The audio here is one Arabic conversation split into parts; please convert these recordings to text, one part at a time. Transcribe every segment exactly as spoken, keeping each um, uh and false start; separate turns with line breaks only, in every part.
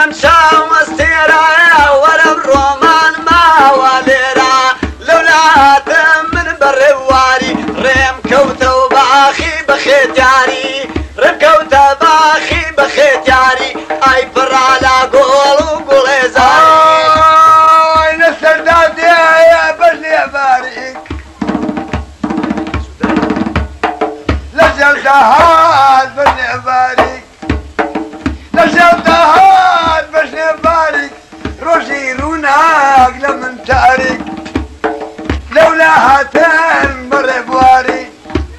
من شام واستيرا ولا الرومان ما وليرا لولا من بالرواري ريم كوتا وباخي بختياري ريم كوتا باخي بختياري اي بر على قول وقول زاري
اي نسر دادي يا بني باريك لجل دهاد بني باريك لجل دهاد بني باريك روجي روناق لمن تاريك لولا هاتين بر بواري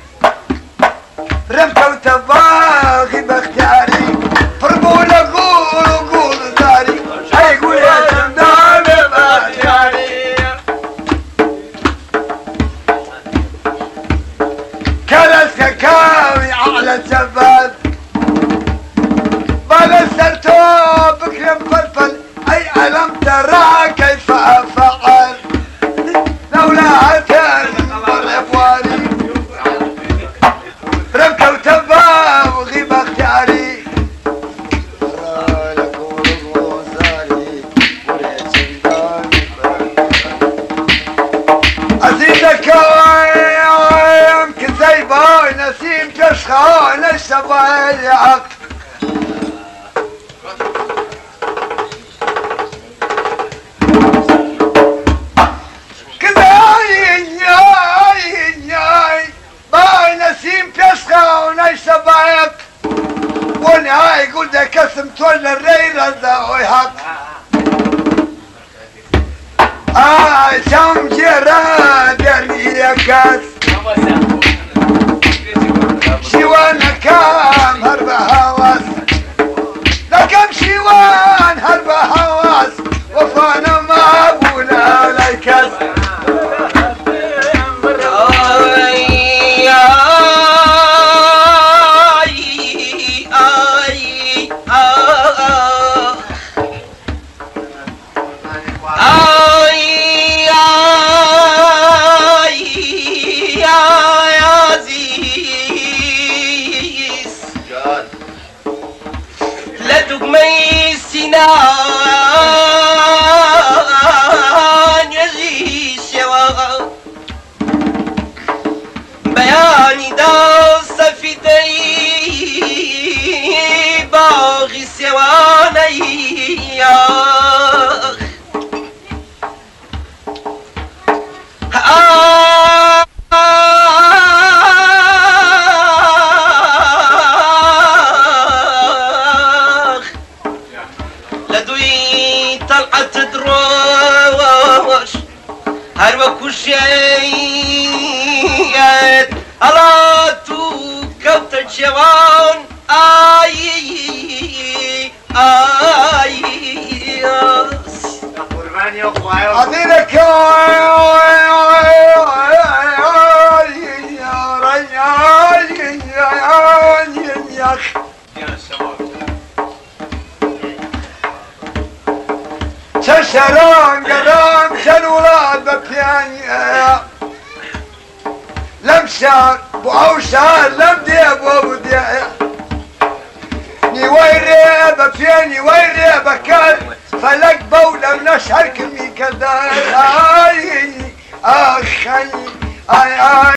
رمت وتباغي باختياري فرقول اقول وقول داري هاي قول يا سندان باختياري كرس كاوي على الجبل بلسرتو بكرم فلفل اي الم ترى كيف افعل لولا هاتين بر بواري رمت وتبا وغيب اختياري ازيدك يمكن زي باي نسيم تشخان الشبايعك شبايك ونهاي يقول ده كسم تولى الريرة ذا ويحق آه شام جيران يعني يا كاس شيوان كام هرب هواس لكم شيوان هرب هواس وفانا ما أقول لي كاس
بياني داس في دي باغي سواني لدوي طلعت دروش هربك وشيت على تو كوت الجوان اي اي قربان يا اخويا
عطينك ششران قدام شنولاد ببياني لم شار بو اوشار لم ديب وابو ديب ني ويري بفيني ويري بكار فلك بولة ونشهر كمي كدار اي اخي اي اي